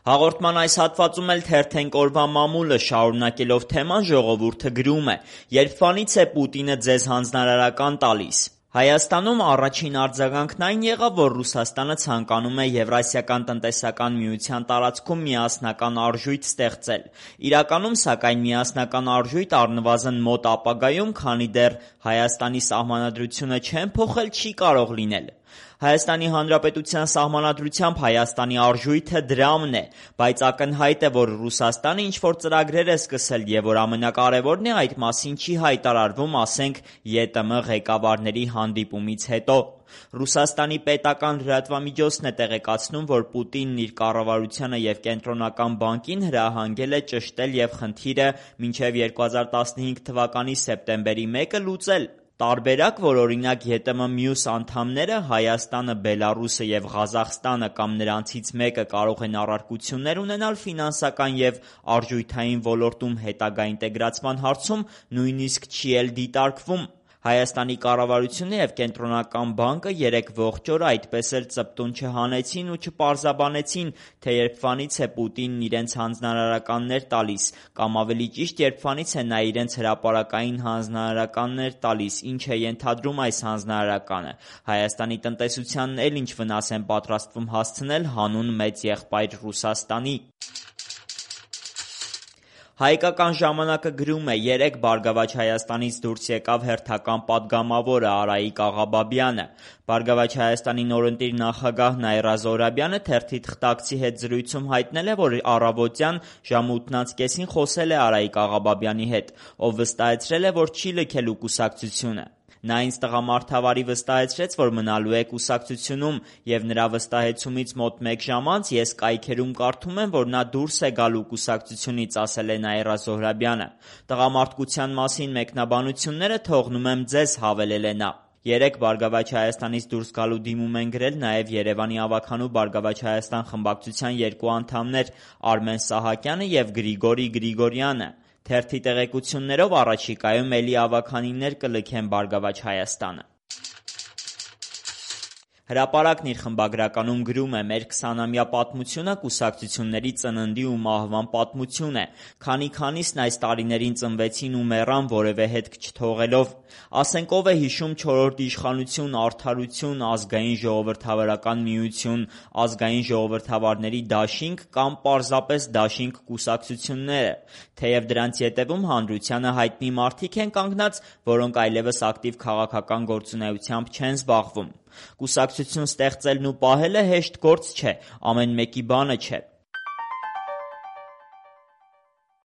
Հաղորդման այս հատվածում էլ թերթենք օրվա մամուլը շարունակելով թեման ժողովուրդը գրում է. «Երբվանից է Պուտինը ձեզ հանձնարարական տալիս»։ Հայաստանում առաջին արձագանքն այն եղավ, որ Ռուսաստանը ցանկանում է Եվրասիական տնտեսական միության տարածքում միասնական արժույթ ստեղծել։ Իրականում, սակայն, միասնական արժույթ առնվազն մոտ ապագայում, քանի դեռ Հայաստանի սահմանադրությունը չեն փոխել, չի կարող լինել։ Հայաստանի Հանրապետության սահմանադրությամբ Հայաստանի արժույթը դրամն է, բայց ակնհայտ է, որ Ռուսաստանը ինչ-որ ծրագրեր է սկսել և որ ամենակարևորն է, այդ մասին չի հայտարարվում, ասենք, ԵՏՄ ղեկավարների հանդիպումից հետո։ Ռուսաստանի պետական լրատվամիջոցն է տեղեկացնում, որ Պուտինն իր կառավարությանը և Կենտրոնական բանկին հրահանգել է ճշտել և խնդիրը մինչև 2015 թվականի սեպտեմբերի 1-ը լուծել։ Տարբերակ, որ օրինակ ԵՏՄ մյուս անդամները՝ Հայաստանը, Բելառուսը և Ղազախստանը կամ նրանցից մեկը կարող են առարկություններ ունենալ ֆինանսական և արժութային ոլորտում հետագա ինտեգրացման հարցում, նույնիսկ չի էլ դիտարկվում։ Հայաստանի կառավարությունը և Կենտրոնական բանկը երեկ ողջ օրը այդպես էլ ծպտուն չհանեցին ու չպարզաբանեցին, թե երբվանից է Պուտինն իրենց հանձնարարականներ տալիս, կամ ավելի ճիշտ, երբվանից է նա իրենց հրապարակային հանձնարարականներ տալիս, ինչ է ենթադրում այս հանձնարարականը, Հայաստանի տնտեսությանն էլ ինչ վնաս են պատրաստվում հասցնել հանուն մեծ եղբայր Ռուսաստանի։ Հայկական ժամանակը գրում է. «Երեկ Բարգավաճ Հայաստանից դուրս եկավ հերթական պատգամավորը Արայիկ Աղաբաբյանը»։ Բարգավաճ Հայաստանի նորընտիր նախագահ Նաիրա Զոհրաբյանը թերթի «Թղթակցի» հետ զրույցում հայտնել է, որ առավոտյան ժամը 8:30-ին խոսել է Արայիկ Աղաբաբյանի հետ, ով վստահեցրել է, որ չի լքելու կուսակցությունը։ Նա ինձ տղամարդավարի վստահեցրեց, որ մնալու է կուսակցությունում, և նրա վստահեցումից մոտ մեկ ժամ անց ես կայքերում կարդում եմ, որ նա դուրս է գալու կուսակցությունից, ասել է Նաիրա Զոհրաբյանը։ Տղամարդկության մասին մեկնաբանությունները թողնում եմ ձեզ, հավելել է նա։ Երեկ Բարգավաճ Հայաստանից դուրս գալու դիմում են գրել նաև Երևանի ավագանու Բարգավաճ Հայաստան խմբակցության երկու անդամներ՝ Արմեն Սահակյանը և Գրիգորի Գրիգորյանը։ Թերթի տեղեկություններով առաջիկայում էլի ավագանիներ կլքեն Բարգավաճ Հայաստանը։ Հրապարակն իր խմբագրականում գրում է. «Մեր 20-ամյա պատմությունը կուսակցությունների ծննդի ու մահվան պատմություն է։ Քանիսն այս տարիներին ծնվեցին ու մեռան որևէ հետք չթողելով։ Ասենք ով է հիշում չորրորդ իշխանություն, արդարություն, ազգային ժողովրդավարական միություն, ազգային ժողովրդավարների դաշինք կամ պարզապես դաշինք կուսակցությունները։ Թեև դրանց ետևում հանրությանը հայտնի մարդիկ են կանգնած, որոնք այլևս ակտիվ քաղաքական գործունեությամբ չեն զբաղվում։ Կուսակցություն ստեղծելն ու պահելը հեշտ գործ չէ, ամեն մեկի բանը չէ։